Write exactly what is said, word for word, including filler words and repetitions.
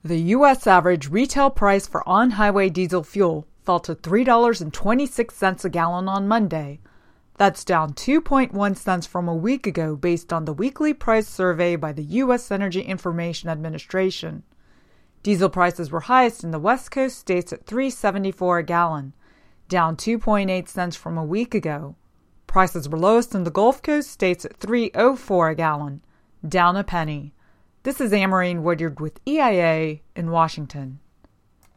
The U S average retail price for on-highway diesel fuel fell to three dollars and twenty-six cents a gallon on Monday. That's down two point one cents from a week ago based on the weekly price survey by the U S Energy Information Administration. Diesel prices were highest in the West Coast states at three dollars and seventy-four cents a gallon, down two point eight cents from a week ago. Prices were lowest in the Gulf Coast states at three dollars and four cents a gallon, down a penny. This is Amarine Woodyard with E I A in Washington.